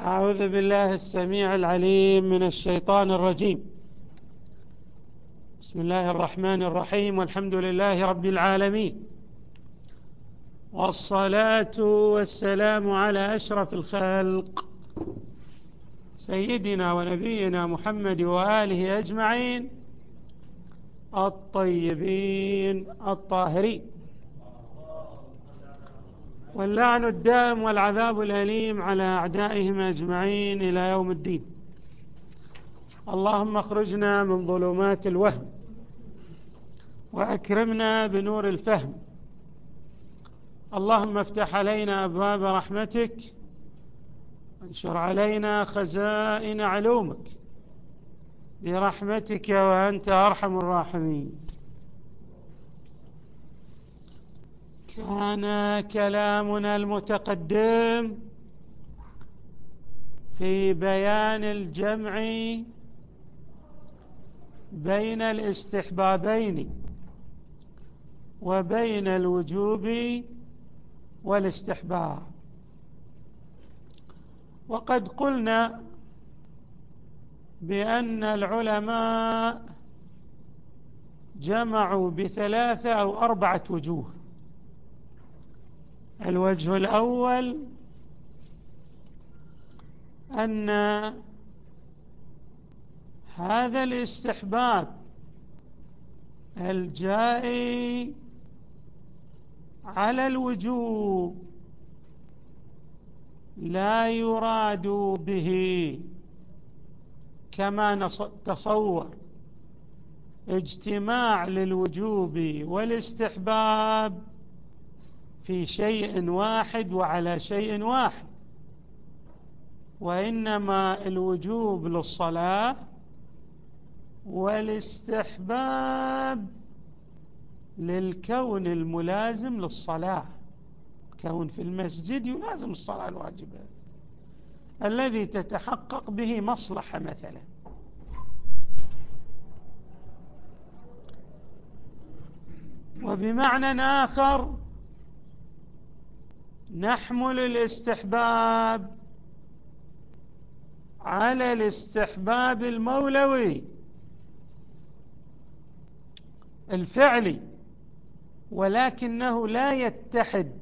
أعوذ بالله السميع العليم من الشيطان الرجيم. بسم الله الرحمن الرحيم، والحمد لله رب العالمين، والصلاة والسلام على أشرف الخلق سيدنا ونبينا محمد وآله أجمعين الطيبين الطاهرين، واللعن الدائم والعذاب الأليم على أعدائهم أجمعين إلى يوم الدين. اللهم اخرجنا من ظلمات الوهم وأكرمنا بنور الفهم. اللهم افتح علينا أبواب رحمتك وانشر علينا خزائن علومك برحمتك وأنت أرحم الراحمين. كان كلامنا المتقدم في بيان الجمع بين الاستحبابين وبين الوجوب والاستحباب، وقد قلنا بأن العلماء جمعوا بثلاثة أو 4 وجوه. الوجه الأول أن هذا الاستحباب الجائي على الوجوب لا يراد به كما نتصور اجتماع للوجوب والاستحباب في شيء واحد وعلى شيء واحد، وإنما الوجوب للصلاة والاستحباب للكون الملازم للصلاة. كون في المسجد يلازم الصلاة الواجبة الذي تتحقق به مصلحة مثلا. وبمعنى آخر نحمل الاستحباب على الاستحباب المولوي الفعلي، ولكنه لا يتحد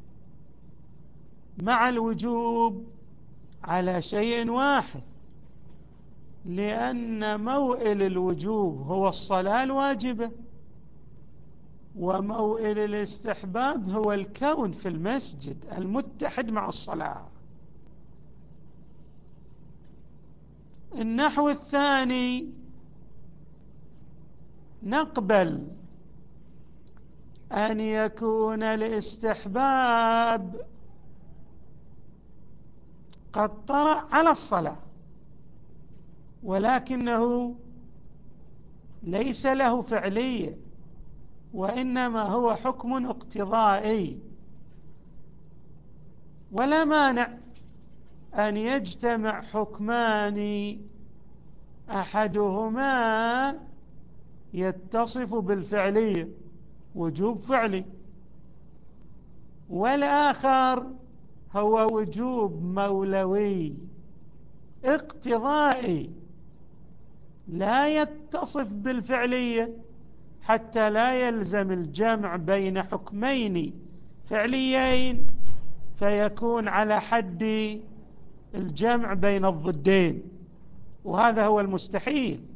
مع الوجوب على شيء واحد، لأن موئل الوجوب هو الصلاة الواجبة، وموئل الاستحباب هو الكون في المسجد المتحد مع الصلاة. النحو الثاني نقبل أن يكون الاستحباب قد طرأ على الصلاة ولكنه ليس له فعلية، وإنما هو حكم اقتضائي، ولا مانع أن يجتمع حكمان أحدهما يتصف بالفعلية وجوب فعلي، والآخر هو وجوب مولوي اقتضائي لا يتصف بالفعلية، حتى لا يلزم الجمع بين حكمين فعليين فيكون على حد الجمع بين الضدين، وهذا هو المستحيل.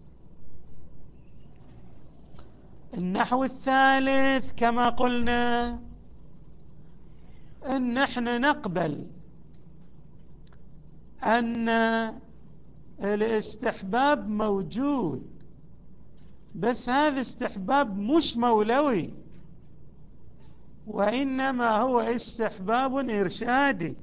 النحو الثالث كما قلنا أن نحن نقبل أن الاستحباب موجود، بس هذا استحباب مش مولوي، وإنما هو استحباب إرشادي.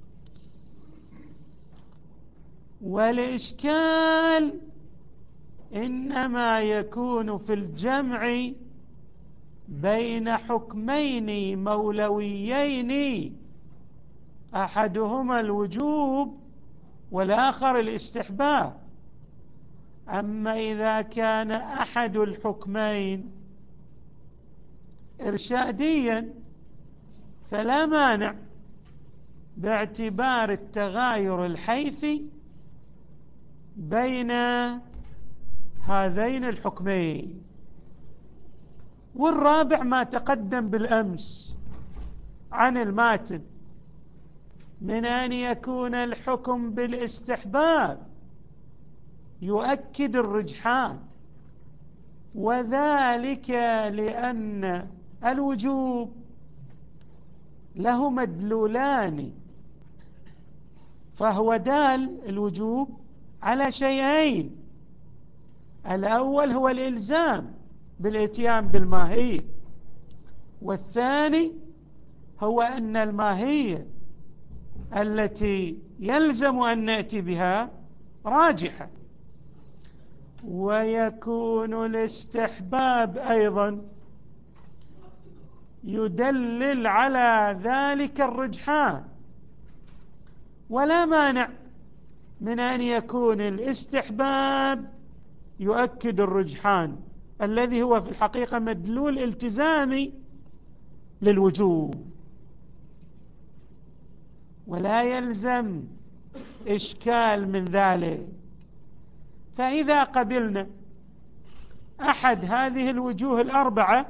والإشكال إنما يكون في الجمع بين حكمين مولويين أحدهما الوجوب والآخر الاستحباب. أما إذا كان أحد الحكمين إرشاديا فلا مانع باعتبار التغاير الحيثي بين هذين الحكمين. والرابع ما تقدم بالأمس عن الماتن من أن يكون الحكم بالاستحباب يؤكد الرجحان، وذلك لأن الوجوب له مدلولان، فهو دال الوجوب على شيئين: الأول هو الإلزام بالإتيان بالماهية، والثاني هو أن الماهية التي يلزم أن نأتي بها راجحة. ويكون الاستحباب أيضا يدلل على ذلك الرجحان، ولا مانع من أن يكون الاستحباب يؤكد الرجحان الذي هو في الحقيقة مدلول التزامي للوجوب، ولا يلزم إشكال من ذلك. فإذا قبلنا أحد هذه الوجوه الأربعة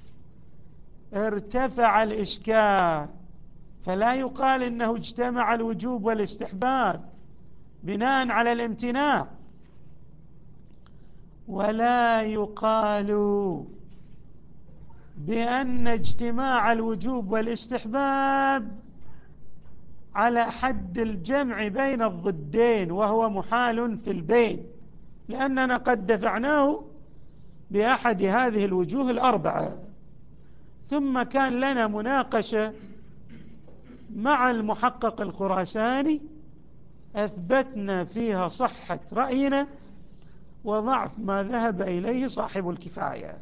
ارتفع الإشكال، فلا يقال إنه اجتمع الوجوب والاستحباب بناء على الامتناع، ولا يقال بأن اجتماع الوجوب والاستحباب على حد الجمع بين الضدين وهو محال في البين، لأننا قد دفعناه بأحد هذه الوجوه الأربعة. ثم كان لنا مناقشة مع المحقق الخراساني أثبتنا فيها صحة رأينا وضعف ما ذهب إليه صاحب الكفاية.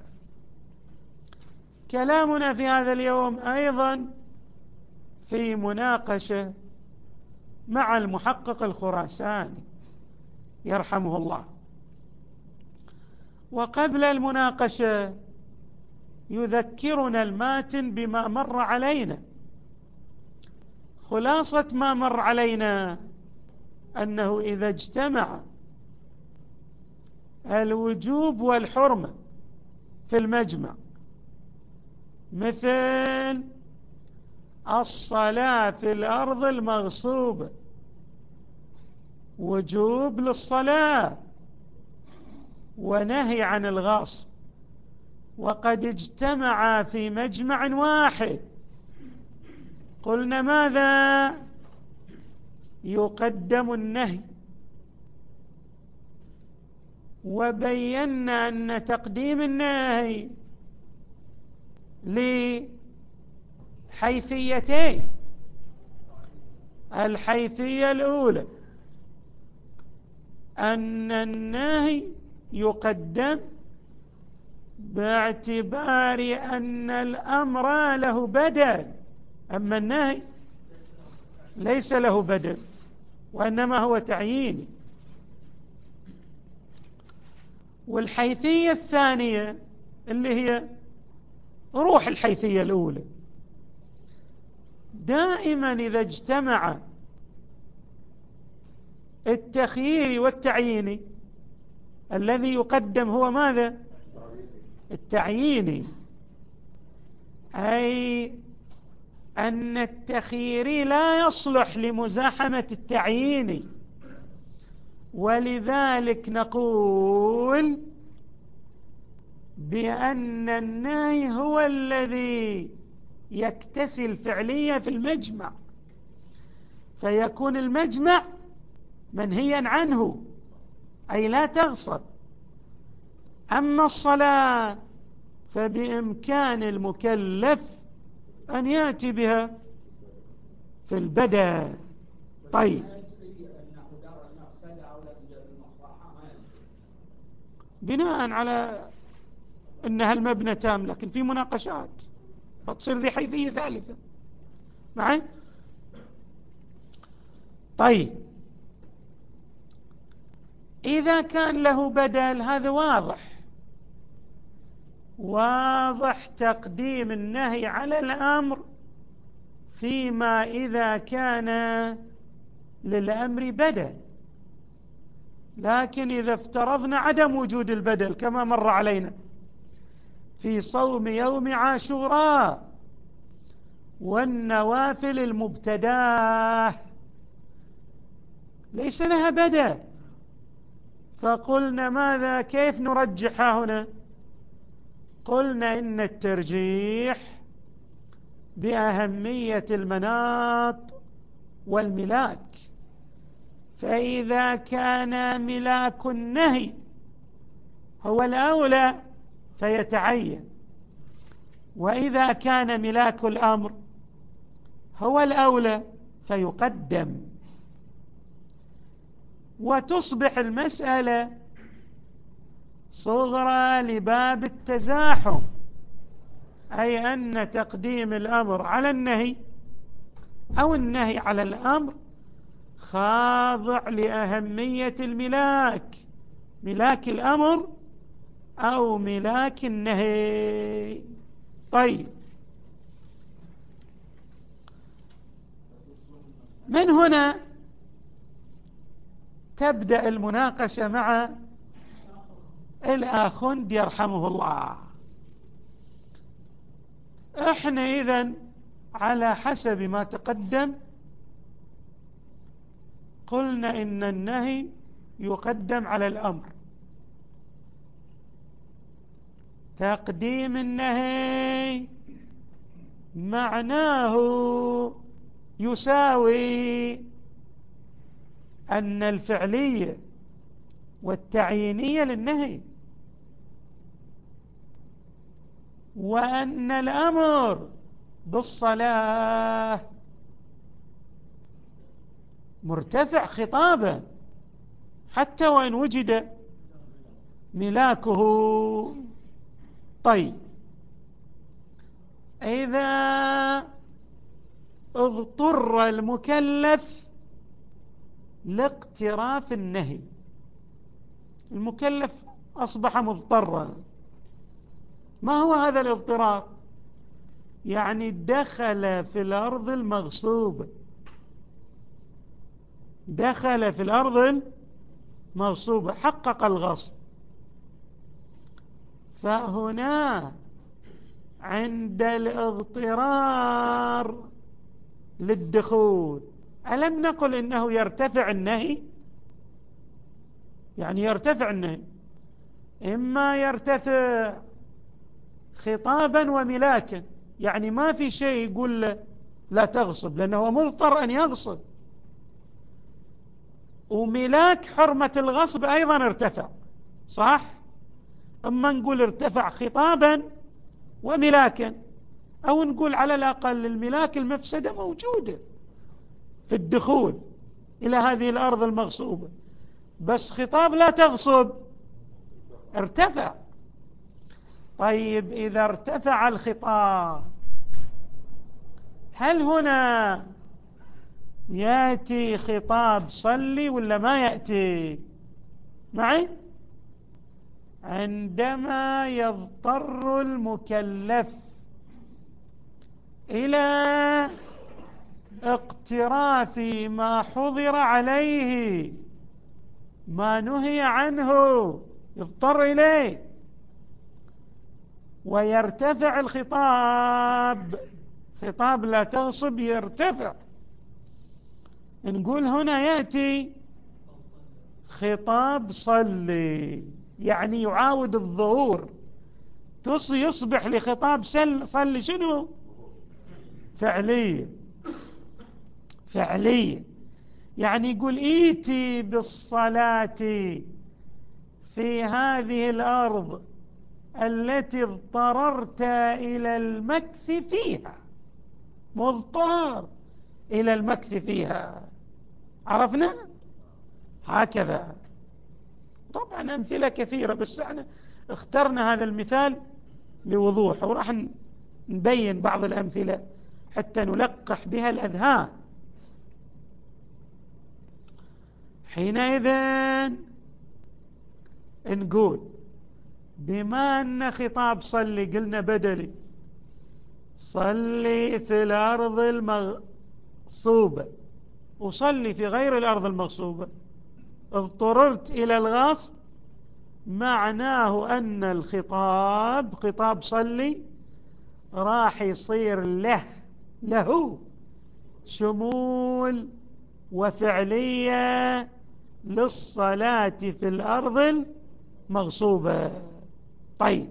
كلامنا في هذا اليوم أيضا في مناقشة مع المحقق الخراساني يرحمه الله. وقبل المناقشة يذكرنا الماتن بما مر علينا. خلاصة ما مر علينا أنه إذا اجتمع الوجوب والحرمة في المجمع، مثل الصلاة في الأرض المغصوبة، وجوب للصلاة ونهي عن الغصب، وقد اجتمعا في مجمع واحد، قلنا ماذا؟ يقدم النهي، وبينا أن تقديم النهي لحيثيتين: الحيثية الأولى أن النهي يقدم باعتبار أن الأمر له بدل، أما النهي ليس له بدل وإنما هو تعييني. والحيثية الثانية اللي هي روح الحيثية الأولى، دائما إذا اجتمع التخيير والتعييني الذي يقدم هو ماذا؟ التعييني، أي أن التخيير لا يصلح لمزاحمة التعييني، ولذلك نقول بأن النهي هو الذي يكتسي الفعلية في المجمع، فيكون المجمع منهيا عنه، أي لا تغصب. أما الصلاة فبإمكان المكلف أن يأتي بها في البدء. طيب، بناء على أنها المبنى تام، لكن في مناقشات فتصير ذي حيثية ثالثة معي. طيب، إذا كان له بدل هذا واضح تقديم النهي على الأمر فيما إذا كان للأمر بدل. لكن إذا افترضنا عدم وجود البدل كما مر علينا في صوم يوم عاشوراء والنوافل المبتداه ليس لها بدل، فقلنا ماذا؟ كيف نرجحها هنا؟ قلنا إن الترجيح بأهمية المناط والملاك، فإذا كان ملاك النهي هو الأولى فيتعين، وإذا كان ملاك الأمر هو الأولى فيقدم، وتصبح المسألة صغرى لباب التزاحم، أي أن تقديم الأمر على النهي أو النهي على الأمر خاضع لأهمية الملاك، ملاك الأمر أو ملاك النهي. طيب، من هنا تبدأ المناقشة مع الآخوند يرحمه الله. احنا إذن على حسب ما تقدم قلنا إن النهي يقدم على الأمر. تقديم النهي معناه يساوي أن الفعلية والتعيينية للنهي، وأن الأمر بالصلاة مرتفع خطابا حتى وإن وجد ملاكه. طيب، إذا اضطر المكلف لاقتراف النهي، المكلف أصبح مضطرا، ما هو هذا الاضطرار؟ يعني دخل في الأرض المغصوبة، دخل في الأرض المغصوبة، حقق الغصب، فهنا عند الاضطرار للدخول ألم نقل إنه يرتفع النهي؟ يعني يرتفع النهي، إما يرتفع خطابا وملاكا، يعني ما في شيء يقول له لا تغصب لأنه مضطر أن يغصب، وملاك حرمة الغصب أيضا ارتفع، صح؟ أما نقول ارتفع خطابا وملاكا، أو نقول على الأقل الملاك المفسدة موجودة في الدخول إلى هذه الأرض المغصوبة، بس خطاب لا تغصب ارتفع. طيب، إذا ارتفع الخطاب هل هنا يأتي خطاب صلي ولا ما يأتي معي؟ عندما يضطر المكلف إلى اقتراف ما حظر عليه، ما نهي عنه يضطر إليه، ويرتفع الخطاب، خطاب لا تغصب يرتفع، نقول هنا يأتي خطاب صلي، يعني يعاود الظهور، يصبح لخطاب صلي شنو؟ فعلية، فعلية، يعني يقول ايتي بالصلاة في هذه الأرض التي اضطررت إلى المكث فيها، مضطر إلى المكث فيها، عرفنا؟ هكذا. طبعا أمثلة كثيرة، بس احنا اخترنا هذا المثال لوضوح، وراح نبين بعض الأمثلة حتى نلقح بها الأذهان. حينئذ نقول بما أن خطاب صلي قلنا بدلي، صلي في الأرض المغصوبة وصلي في غير الأرض المغصوبة، اضطررت إلى الغصب، معناه أن الخطاب خطاب صلي راح يصير له شمول وفعلية للصلاة في الأرض المغصوبة. طيب،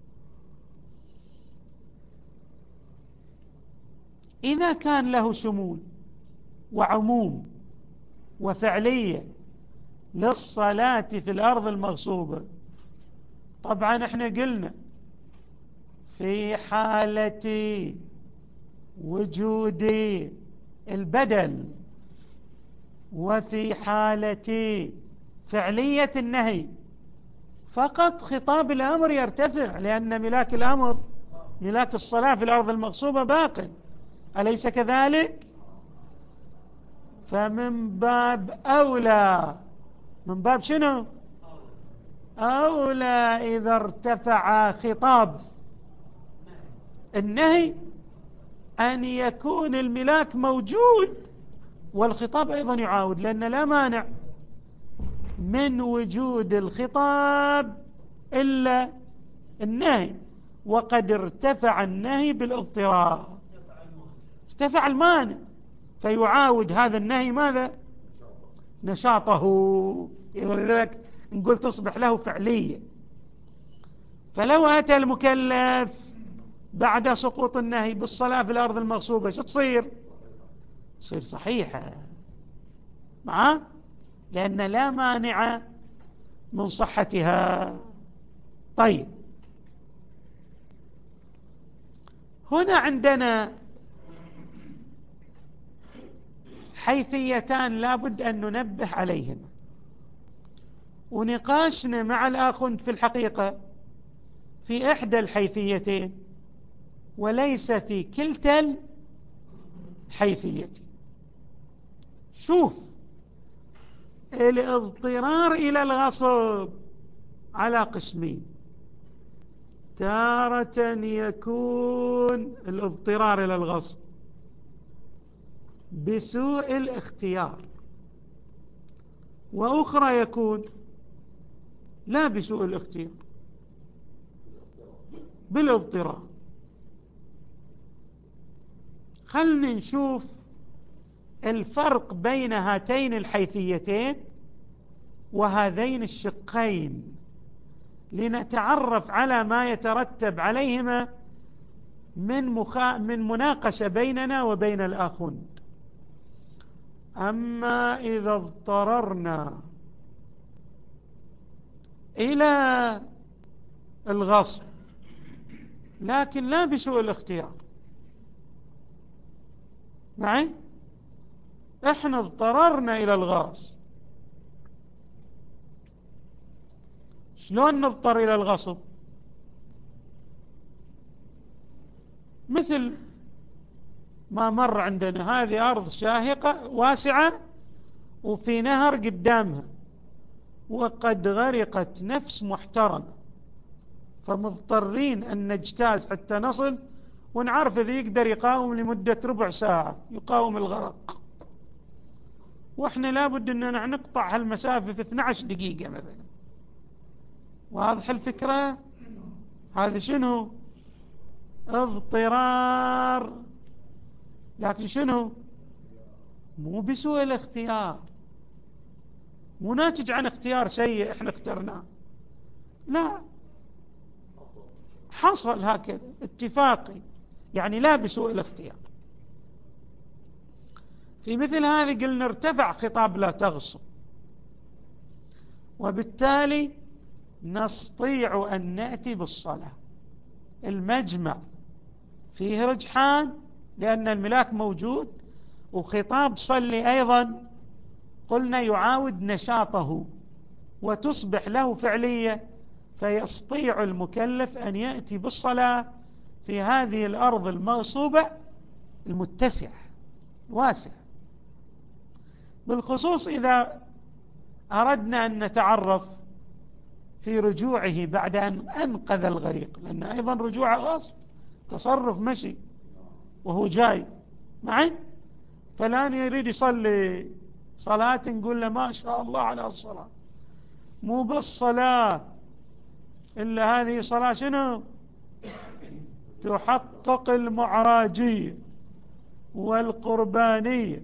إذا كان له شمول وعموم وفعلية للصلاة في الأرض المغصوبة، طبعا احنا قلنا في حالة وجود البدل وفي حالة فعلية النهي فقط خطاب الأمر يرتفع، لأن ملاك الأمر ملاك الصلاة في الأرض المغصوبة باق، أليس كذلك؟ فمن باب أولى، من باب شنو؟ أولى إذا ارتفع خطاب النهي أن يكون الملاك موجود والخطاب أيضا يعاود، لأن لا مانع من وجود الخطاب إلا النهي، وقد ارتفع النهي بالاضطرار، ارتفع المانع فيعاود هذا النهي ماذا؟ نشاطه، ولذلك نقول تصبح له فعلية. فلو أتى المكلف بعد سقوط النهي بالصلاة في الأرض المغصوبة شو تصير صحيحة لأن لا مانع من صحتها. طيب، هنا عندنا حيثيتان لابد أن ننبه عليهما، ونقاشنا مع الآخوند في الحقيقة في إحدى الحيثيتين وليس في كلتا الحيثيتين. شوف، الاضطرار إلى الغصب على قسمين، تارة يكون الاضطرار إلى الغصب بسوء الاختيار، وأخرى يكون لا بسوء الاختيار بالاضطرار. خلنا نشوف الفرق بين هاتين الحيثيتين وهذين الشقين لنتعرف على ما يترتب عليهما من مناقشة بيننا وبين الآخوند. أما إذا اضطررنا إلى الغصب لكن لا بسوء الاختيار، معي؟ احنا اضطررنا إلى الغصب، شلون نضطر إلى الغصب؟ مثل ما مر عندنا، هذه أرض شاهقة واسعة وفي نهر قدامها وقد غرقت نفس محترمة، فمضطرين أن نجتاز حتى نصل، ونعرف إذا يقدر يقاوم لمدة ربع ساعة يقاوم الغرق، وإحنا لابد أننا نقطع هالمسافة في 12 دقيقة مثلا. واضح الفكرة؟ هذا شنو؟ اضطرار، لكن شنو؟ مو بسوء الاختيار، مو ناتج عن اختيار سيء احنا اخترناه، لا، حصل هكذا اتفاقي، يعني لا بسوء الاختيار. في مثل هذه قلنا ارتفع خطاب لا تغصب، وبالتالي نستطيع أن نأتي بالصلاة. المجمع فيه رجحان لأن الملاك موجود، وخطاب صلي أيضا قلنا يعاود نشاطه وتصبح له فعلية، فيستطيع المكلف أن يأتي بالصلاة في هذه الأرض المغصوبة المتسعة الواسعة. بالخصوص إذا أردنا أن نتعرف في رجوعه بعد أن أنقذ الغريق، لأن أيضا رجوع غصب، تصرف مشي، وهو جاي معي، فلان يريد يصلي صلاة نقول له ما شاء الله على الصلاة، مو بالصلاة إلا هذه صلاة شنو؟ تحقق المعراجية والقربانية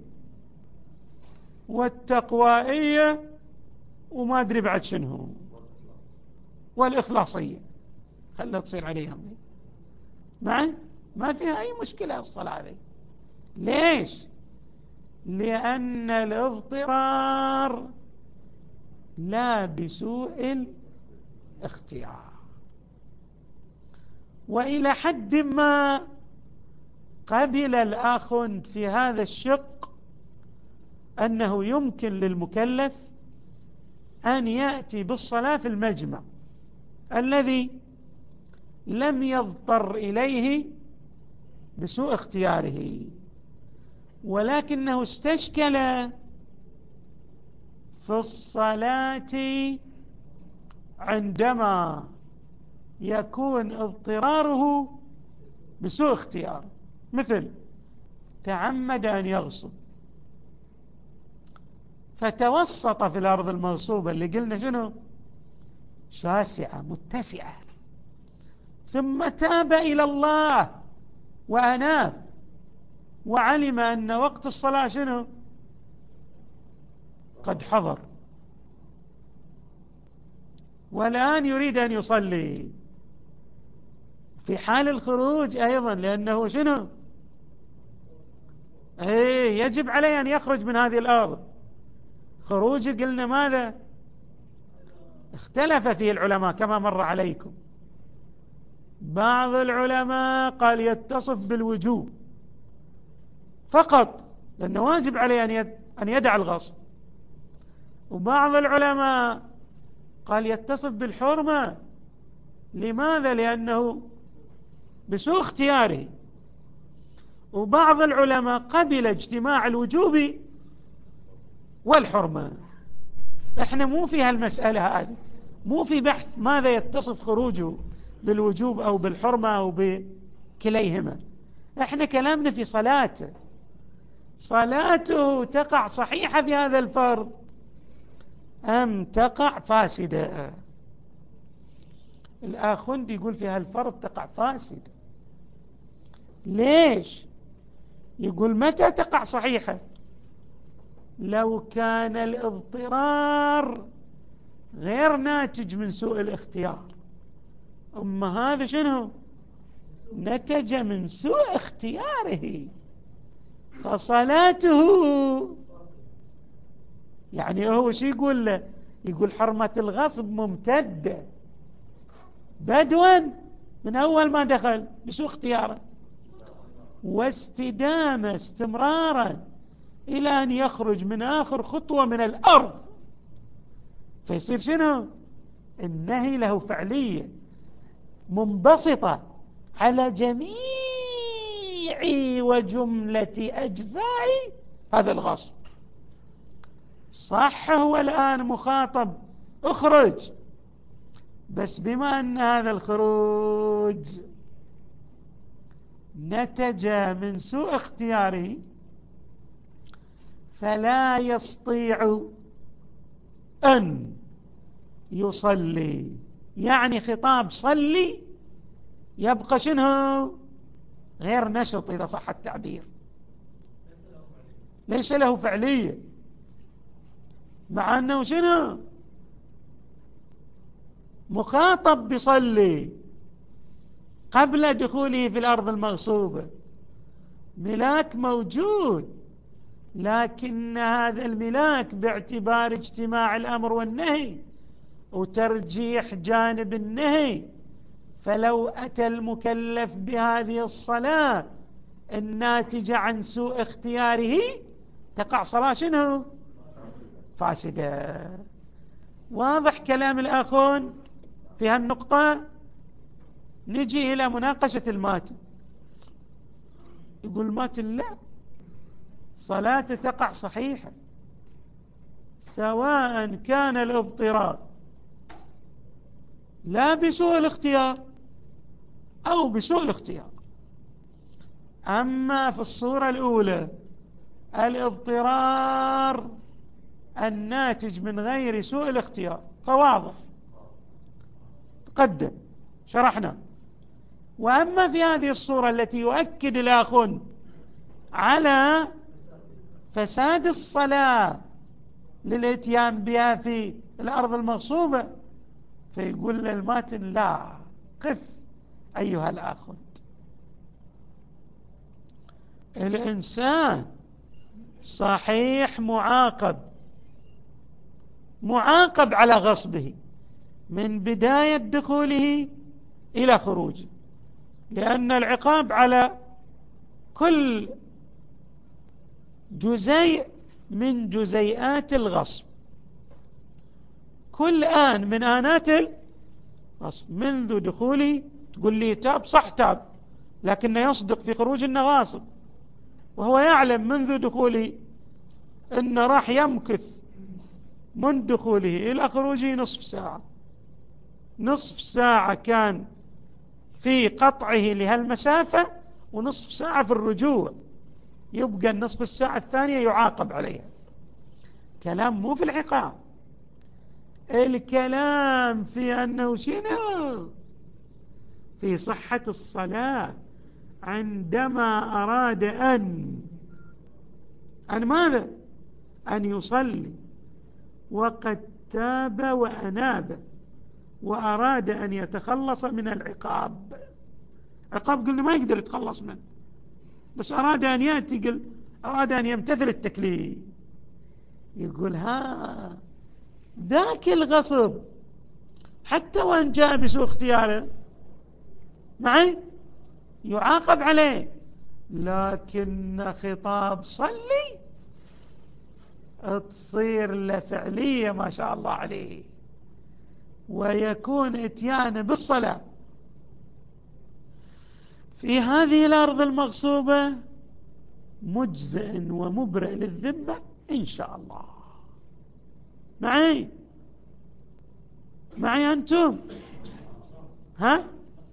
والتقوائية وما أدري بعد شنو، والإخلاصية، خلها تصير عليهم معي، ما فيها أي مشكلة الصلاة هذه. ليش؟ لأن الاضطرار لا بسوء الاختيار. وإلى حد ما قبل الآخوند في هذا الشق أنه يمكن للمكلف أن يأتي بالصلاة في المجمع الذي لم يضطر إليه بسوء اختياره، ولكنه استشكل في الصلاة عندما يكون اضطراره بسوء اختيار، مثل تعمد أن يغصب فتوسط في الأرض المغصوبة اللي قلنا شنو؟ شاسعة متسعة، ثم تاب إلى الله وأناب وعلم أن وقت الصلاة شنو؟ قد حضر، والآن يريد أن يصلي في حال الخروج أيضا، لأنه شنو؟ يجب عليه أن يخرج من هذه الأرض. خروج قلنا ماذا؟ اختلف فيه العلماء كما مر عليكم. بعض العلماء قال يتصف بالوجوب فقط لأنه واجب عليه أن يدع الغصب، وبعض العلماء قال يتصف بالحرمة. لماذا؟ لأنه بسوء اختياره. وبعض العلماء قبل اجتماع الوجوب والحرمة. احنا مو في هالمسألة هذه، مو في بحث ماذا يتصف خروجه بالوجوب أو بالحرمة أو بكليهما. احنا كلامنا في صلاته، صلاته تقع صحيحة في هذا الفرض أم تقع فاسدة؟ الآخوند يقول في هالفرض تقع فاسدة. ليش؟ يقول متى تقع صحيحة؟ لو كان الاضطرار غير ناتج من سوء الاختيار. أما هذا شنو؟ نتج من سوء اختياره، فصلاته يعني هو شو يقول له؟ يقول حرمة الغصب ممتدة بدوا من أول ما دخل بسوء اختياره، واستدامة استمرارا إلى أن يخرج من آخر خطوة من الأرض، فيصير شنو؟ النهي له فعلية منبسطة على جميع وجملة أجزاء هذا الغصب. صح هو الآن مخاطب اخرج، بس بما أن هذا الخروج نتج من سوء اختياره فلا يستطيع أن يصلي. يعني خطاب صلي يبقى شنو؟ غير نشط إذا صح التعبير، ليس له فعلية، مع أنه شنو؟ مخاطب بصلي قبل دخوله في الأرض المغصوبة، ملاك موجود، لكن هذا الملاك باعتبار اجتماع الأمر والنهي وترجيح جانب النهي، فلو أتى المكلف بهذه الصلاة الناتجة عن سوء اختياره تقع صلاة شنو؟ فاسدة. واضح كلام الآخون في هالنقطة؟ نجي إلى مناقشة الماتن. يقول الماتن لا، صلاة تقع صحيحة سواء كان الاضطرار لا بسوء الاختيار أو بسوء الاختيار. أما في الصورة الأولى الاضطرار الناتج من غير سوء الاختيار فواضح تقدم شرحنا. وأما في هذه الصورة التي يؤكد الآخر على فساد الصلاة للاتيان بها في الأرض المغصوبة، فيقول للماتن لا، قف أيها الآخر، الإنسان صحيح معاقب على غصبه من بداية دخوله إلى خروجه، لأن العقاب على كل جزيء من جزيئات الغصب، كل آن من آنات الغصب منذ دخوله. تقول لي تاب، صح تاب، لكنه يصدق في خروج انه غاصب، وهو يعلم منذ دخوله انه راح يمكث من دخوله إلى خروجه نصف ساعة كان في قطعه لهالمسافة، ونصف ساعة في الرجوع، يبقى النصف الساعة الثانية يعاقب عليها. كلام مو في العقاب، الكلام في أنه شنو؟ في صحة الصلاة، عندما أراد أن ماذا؟ أن يصلي وقد تاب وأناب وأراد أن يتخلص من العقاب. عقاب قلنا ما يقدر يتخلص منه، بس أراد أن يأتي، أراد أن يمتثل التكليف. يقول ها ذاك الغصب حتى وإن جاء بسوء اختياره معي يعاقب عليه، لكن خطاب صلي تصير له فعلية ما شاء الله عليه، ويكون اتيان بالصلاة في هذه الأرض المغصوبة مجزئ ومبرئ للذمة إن شاء الله. معي أنتم؟ ها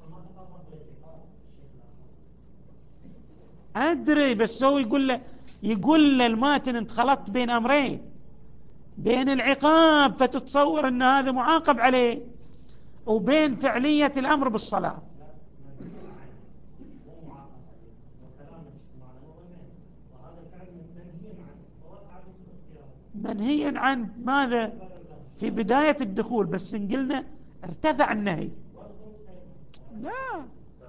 أدري، بس هو يقول للماتن أنت خلطت بين أمرين، بين العقاب فتتصور أن هذا معاقب عليه، وبين فعلية الأمر بالصلاة. منهي عن ماذا؟ في بداية الدخول، بس إن قلنا ارتفع النهي. لا،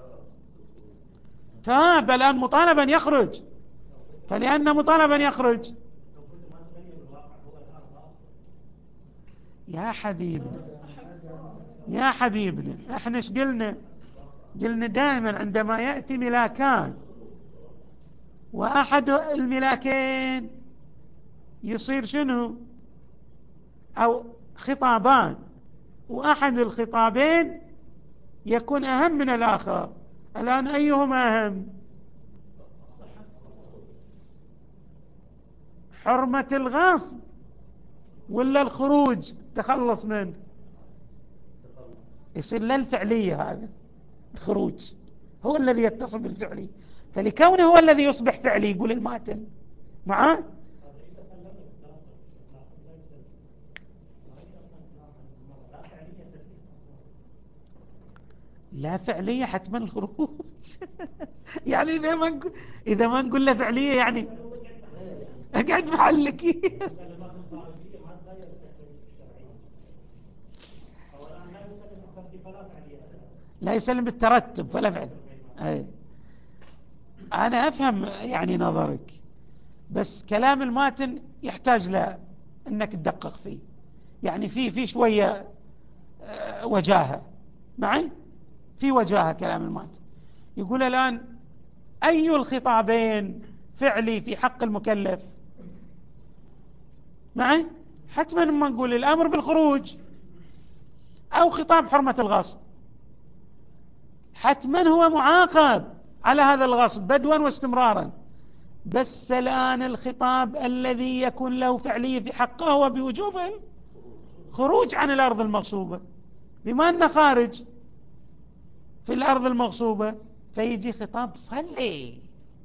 تاب الآن مطالبا يخرج، فلأنه مطالبا يخرج. يا حبيبنا احنا ايش قلنا دائما عندما يأتي ملاكان وأحد الملاكين يصير شنو، أو خطابان، وأحد الخطابين يكون أهم من الآخر، الآن أيهما أهم؟ حرمة الغصب ولا الخروج تخلص منه؟ يصير للفعلية، هذا الخروج هو الذي يتصل بالفعلي، فلكونه هو الذي يصبح فعلي يقول الماتن معاه لا فعلية حتما الخروج. يعني إذا ما نقول له فعلية يعني أقعد محلك. لا يسلم بالترتب فلا فعل. أنا أفهم يعني نظرك، بس كلام الماتن يحتاج أنك تدقق فيه، يعني في شوية وجاهة معي، في وجاهة كلام الماتن. يقول الآن أي الخطابين فعلي في حق المكلف معي؟ حتما لما نقول الأمر بالخروج أو خطاب حرمة الغصب، حتما هو معاقب على هذا الغصب بدوا واستمرارا، بس الآن الخطاب الذي يكون له فعلية في حقه هو بوجوب الخروج عن الأرض المغصوبة، بما أنه خارج في الأرض المغصوبة فيجي خطاب صلي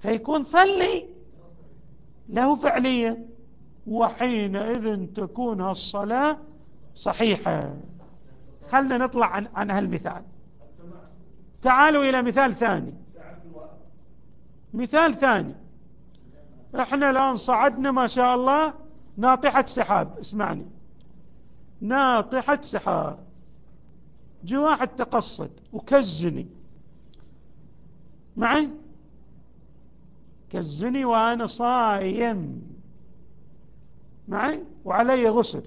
فيكون صلي له فعلية، وحينئذ تكون الصلاة صحيحة. خلنا نطلع عن هالمثال. تعالوا إلى مثال ثاني. مثال ثاني، احنا الآن صعدنا ما شاء الله ناطحة سحاب، اسمعني، ناطحة سحاب، جي واحد تقصد وكزني معي، كزني وأنا صايم معي وعلي غسل،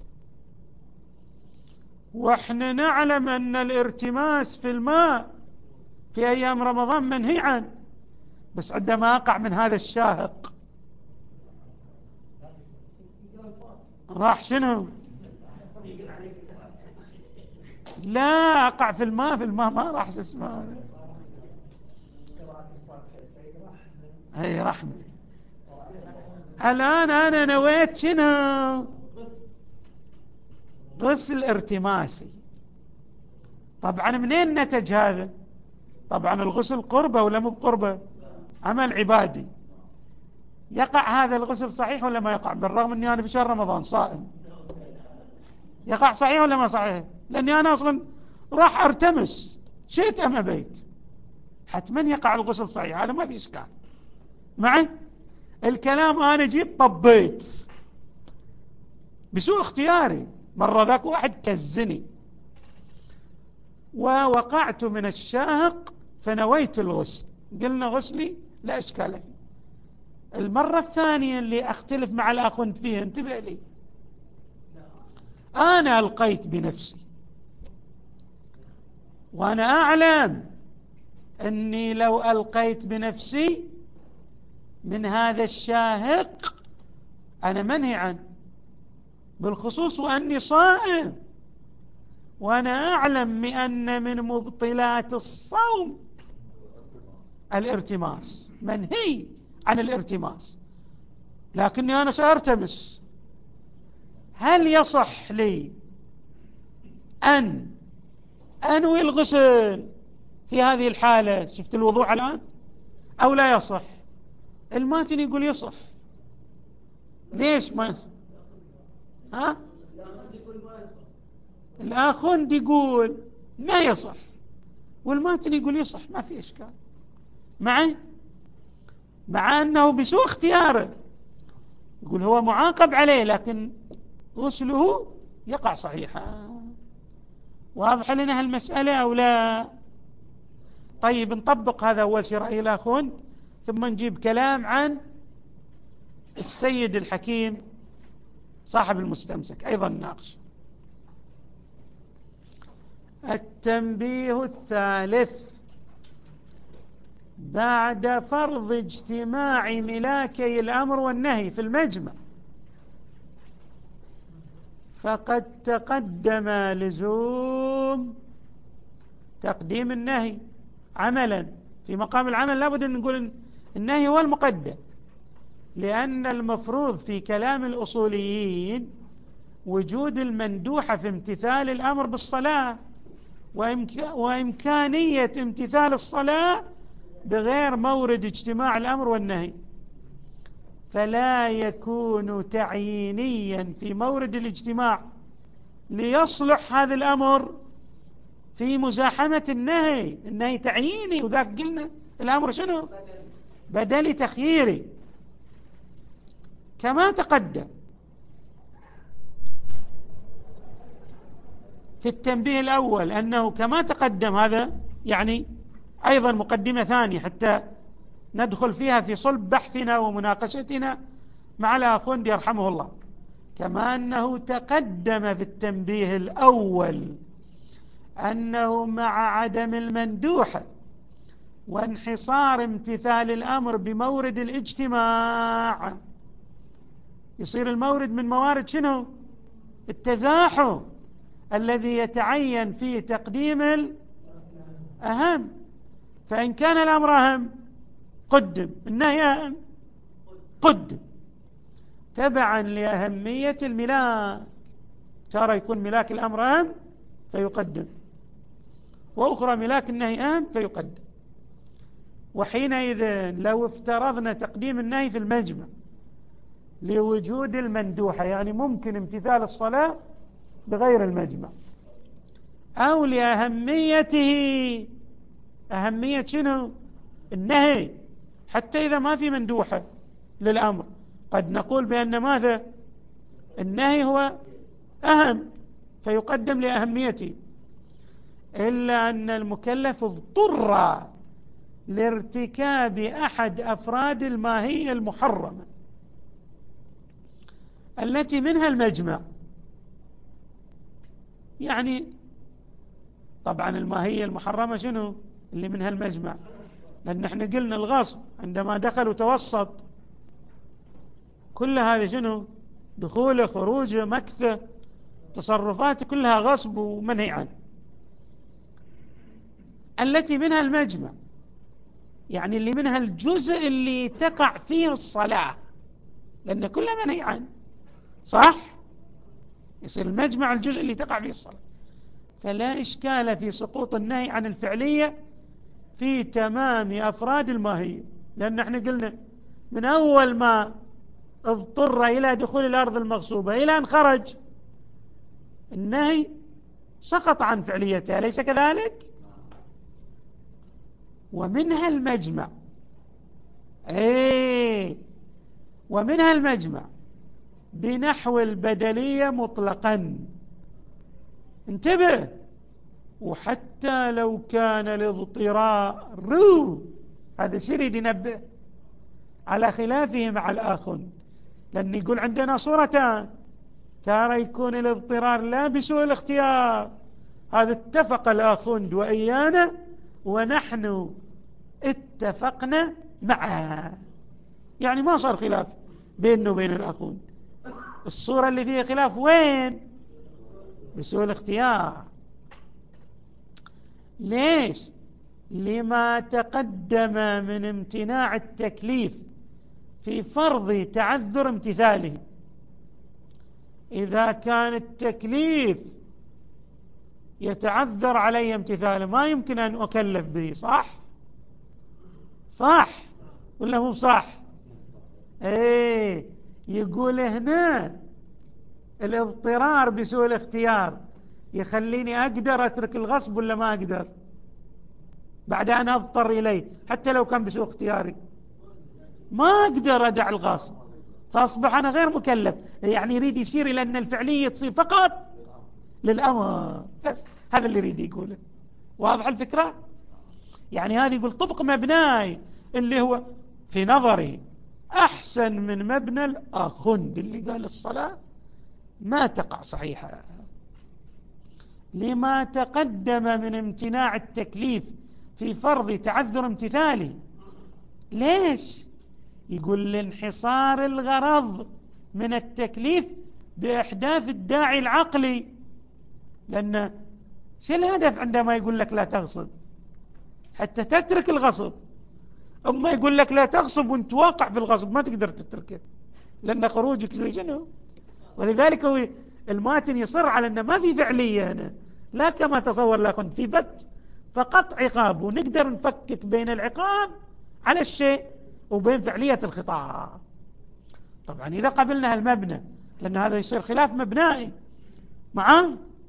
واحنا نعلم أن الارتماس في الماء في أيام رمضان منهي عنه، بس عندما أقع من هذا الشاهق راح شنو؟ لا أقع في الماء ما راح اسمه هي رحمة. الآن أنا نويت شنو؟ غسل ارتماسي. طبعا منين نتج هذا؟ طبعا الغسل قربة ولا مو بقربة؟ عمل عبادي. يقع هذا الغسل صحيح ولا ما يقع؟ بالرغم أني أنا في شهر رمضان صائم، يقع صحيح ولا ما صحيح؟ لأني أنا أصلا راح أرتمس، شئت أم أبيت حتما يقع الغسل صحيح، هذا ما في إشكال معي. الكلام أنا جيت طبيت بسوء اختياري، مرة ذاك واحد كزني ووقعت من الشاهق فنويت الغسل، قلنا غسلي لا إشكال فيه. المرة الثانية اللي أختلف مع الأخوند فيها، انتبه لي، أنا ألقيت بنفسي وأنا أعلم أني لو ألقيت بنفسي من هذا الشاهق أنا منهي عنه، بالخصوص وأني صائم، وأنا أعلم بأن من مبطلات الصوم الارتماس، منهي عن الارتماس، لكني أنا سأرتمس. هل يصح لي أن أنوي الغسل في هذه الحالة؟ شفت الوضوح الآن؟ أو لا يصح؟ الماتن يقول يصح. ليش ما يصح؟ ها؟ الآخوند يقول ما يصح، والماتن يقول يصح، ما في إشكال معي، مع أنه بسوء اختياره، يقول هو معاقب عليه لكن غسله يقع صحيحا. واضح لنا هالمسألة أو لا؟ طيب نطبق هذا أول شيء رأي الآخوند، ثم نجيب كلام عن السيد الحكيم صاحب المستمسك أيضا ناقش. التنبيه الثالث: بعد فرض اجتماع ملاكي الأمر والنهي في المجمع، فقد تقدم لزوم تقديم النهي عملا. في مقام العمل لابد أن نقول النهي هو المقدم، لأن المفروض في كلام الأصوليين وجود المندوحة في امتثال الأمر بالصلاة، وإمكانية امتثال الصلاة بغير مورد اجتماع الأمر والنهي، فلا يكون تعيينيا في مورد الاجتماع ليصلح هذا الأمر في مزاحمة النهي. النهي تعييني، وذاك قلنا الأمر شنو؟ بدل تخييري كما تقدم في التنبيه الأول، أنه كما تقدم. هذا يعني أيضا مقدمة ثانية حتى ندخل فيها في صلب بحثنا ومناقشتنا مع الآخوند يرحمه الله. كما أنه تقدم في التنبيه الأول أنه مع عدم المندوحة وانحصار امتثال الأمر بمورد الاجتماع، يصير المورد من موارد شنو؟ التزاحم الذي يتعين فيه تقديم الأهم. فإن كان الأمر أهم قدم، النهي أهم قدم، تبعا لأهمية الملاك. ترى يكون ملاك الأمر أهم فيقدم، وأخرى ملاك النهي أهم فيقدم. وحينئذ لو افترضنا تقديم النهي في المجمع لوجود المندوحة، يعني ممكن امتثال الصلاة بغير المجمع، أو لأهميته، أهمية شنو؟ النهي، حتى إذا ما في مندوحة للأمر قد نقول بأن ماذا؟ النهي هو أهم فيقدم لأهميته، إلا أن المكلف اضطر لارتكاب أحد أفراد الماهية المحرمة التي منها المجمع. يعني طبعا الماهية المحرمة شنو؟ اللي منها المجمع، لأن احنا قلنا الغصب عندما دخل وتوسط كل هذا شنو؟ دخوله خروجه مكثه تصرفاته كلها غصب ومنهي عنه. التي منها المجمع يعني اللي منها الجزء اللي تقع فيه الصلاة، لأن كلها منهي عنه، صح؟ يصير المجمع الجزء اللي تقع فيه الصلاة، فلا إشكال في سقوط النهي عن الفعلية في تمام أفراد الماهية، لأن احنا قلنا من أول ما اضطر إلى دخول الأرض المغصوبة إلى أن خرج النهي سقط عن فعليتها، أليس كذلك؟ ومنها المجمع، ومنها المجمع بنحو البدلية مطلقا، انتبه، وحتى لو كان الاضطرار، هذا سيري ينبه على خلافه مع الآخر، لأن يقول عندنا صورتان، ترى يكون الاضطرار لا بسوء الاختيار، هذا اتفق الآخوند وإيانا ونحن اتفقنا معه، يعني ما صار خلاف بينه وبين الآخوند. الصورة اللي فيها خلاف وين؟ بسوء الاختيار. ليش؟ لما تقدم من امتناع التكليف في فرض تعذر امتثاله. إذا كان التكليف يتعذر علي امتثاله ما يمكن أن أكلف به، صح؟ صح ولا مو صح؟ يقول هنا الاضطرار بسوء الاختيار يخليني أقدر أترك الغصب ولا ما أقدر بعد أن أضطر إليه، حتى لو كان بسوء اختياري ما أقدر أدع الغصب، فأصبح أنا غير مكلف. يعني يريد يشير إلى أن الفعلية تصير فقط للأمر، بس هذا اللي يريد يقوله. واضح الفكرة؟ يعني هذا يقول طبق مبناي اللي هو في نظري أحسن من مبنى الآخوند اللي قال الصلاة ما تقع صحيحة، لما تقدم من امتناع التكليف في فرض تعذر امتثاله. ليش؟ يقول لانحصار الغرض من التكليف بإحداث الداعي العقلي، لأن شو الهدف عندما يقول لك لا تغصب؟ حتى تترك الغصب، أما يقول لك لا تغصب وانت واقع في الغصب ما تقدر تتركه لأن خروجك زي شنو. ولذلك هو الماتن يصر على أنه ما في فعلية هنا، لا كما تصور لكن في بت فقط عقاب، ونقدر نفكك بين العقاب على الشيء وبين فعلية الخطاب. طبعا إذا قبلنا المبنى، لأن هذا يصير خلاف مبنائي معه.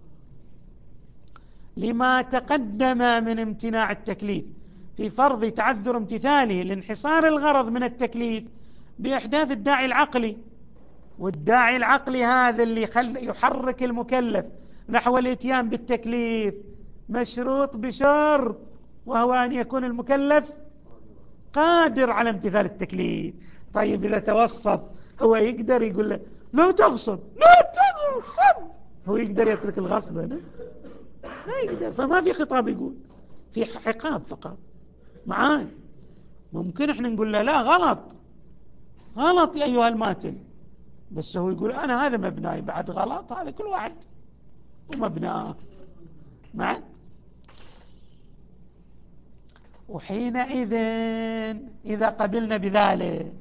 لما تقدم من امتناع التكليف في فرض تعذر امتثاله لانحصار الغرض من التكليف بإحداث الداعي العقلي، والداعي العقلي هذا اللي يحرك المكلف نحو الاتيان بالتكليف مشروط بشرط، وهو أن يكون المكلف قادر على امتثال التكليف. طيب إذا توسط هو يقدر يقول له لا تغصب لا تغصب، هو يقدر يترك الغصب هنا؟ لا يقدر، فما في خطاب يقول، في عقاب فقط معاي. ممكن احنا نقول له لا غلط غلط يا أيها الماتن، بس هو يقول أنا هذا مبناي بعد غلط، هذا كل واحد ومبناه معي. وحينئذ إذا قبلنا بذلك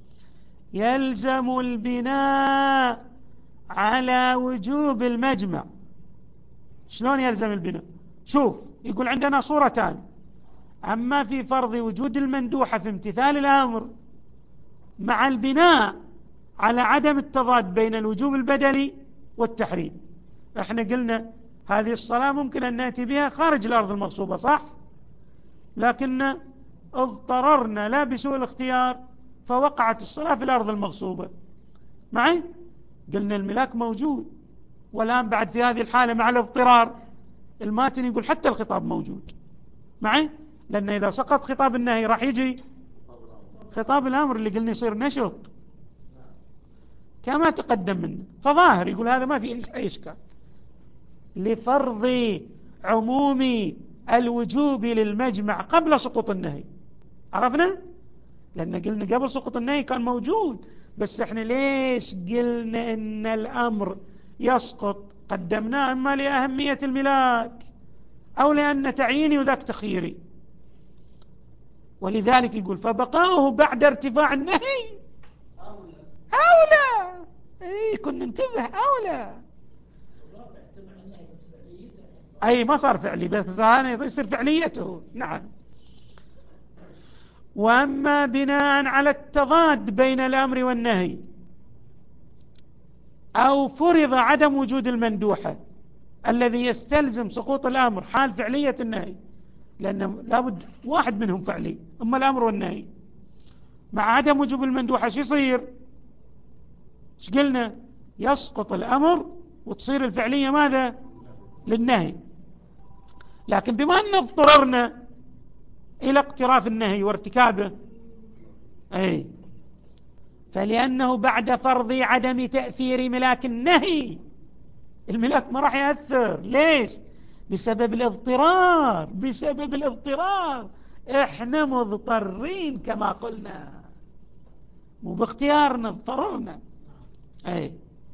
يلزم البناء على وجوب المجمع. شلون يلزم البناء؟ شوف، يقول عندنا صورتان، أما في فرض وجود المندوحة في امتثال الأمر مع البناء على عدم التضاد بين الوجوب البدلي والتحريم، احنا قلنا هذه الصلاة ممكن أن نأتي بها خارج الأرض المغصوبة صح، لكن اضطررنا لا بسوء الاختيار فوقعت الصلاة في الأرض المغصوبة معي. قلنا الملاك موجود، والآن بعد في هذه الحالة مع الاضطرار الماتن يقول حتى الخطاب موجود معي، لأن إذا سقط خطاب النهي راح يجي خطاب الأمر اللي قلنا يصير نشط كما تقدم منه. فظاهر يقول هذا ما في أي إشكال لفرض عموم الوجوب للمجمع قبل سقوط النهي. عرفنا؟ لأن قلنا قبل سقوط النهي كان موجود، بس احنا ليش قلنا إن الأمر يسقط؟ قدمناه إما لأهمية الملاك أو لأن تعييني وذاك تخييري، ولذلك يقول فبقاؤه بعد ارتفاع النهي أولى. اي كنا ننتبه أولى. أي ما صار فعلي بس يصير فعليته. نعم. وأما بناء على التضاد بين الأمر والنهي أو فرض عدم وجود المندوحة الذي يستلزم سقوط الأمر حال فعلية النهي، لأن لابد واحد منهم فعلي أما الأمر والنهي، مع عدم وجوب المندوحة شو يصير؟ ايش قلنا؟ يسقط الأمر وتصير الفعلية ماذا؟ للنهي. لكن بما أن اضطررنا إلى اقتراف النهي وارتكابه أي فلأنه بعد فرض عدم تأثير ملاك النهي، الملاك ما راح يأثر. ليش؟ بسبب الاضطرار. بسبب الاضطرار احنا مضطرين كما قلنا، مو باختيارنا اضطررنا. أي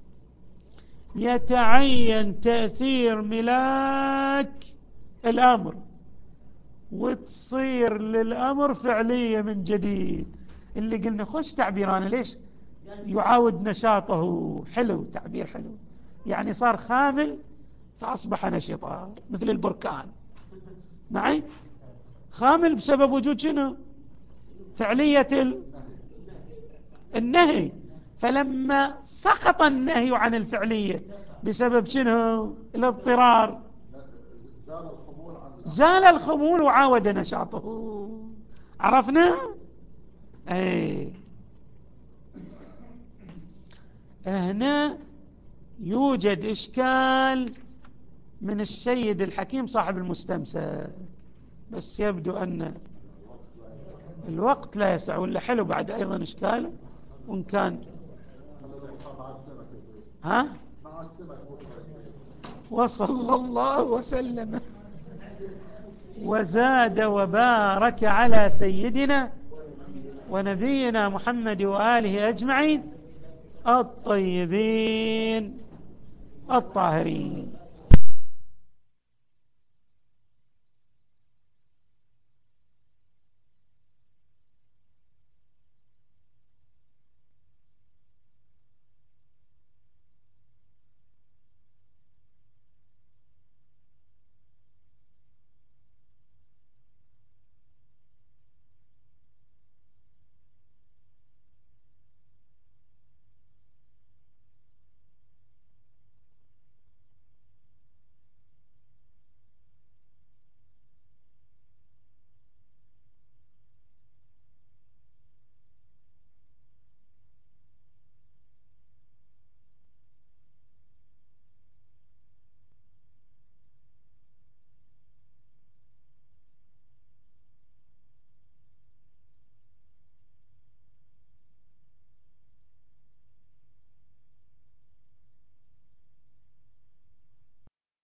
يتعين تأثير ملاك الأمر وتصير للأمر فعلية من جديد، اللي قلنا خش تعبيران ليش يعاود نشاطه. حلو، تعبير حلو، يعني صار خامل فأصبح نشطا مثل البركان معي. خامل بسبب وجود شنو؟ فعلية النهي. فلما سقط النهي عن الفعلية بسبب شنو؟ الاضطرار، زال الخمول وعاود نشاطه. عرفنا؟ اي هنا يوجد إشكال من السيد الحكيم صاحب المستمسك، بس يبدو أن الوقت لا يسع، ولا حلو بعد أيضا إشكاله وإن كان ها. وصلى الله وسلم وزاد وبارك على سيدنا ونبينا محمد وآله أجمعين الطيبين الطاهرين.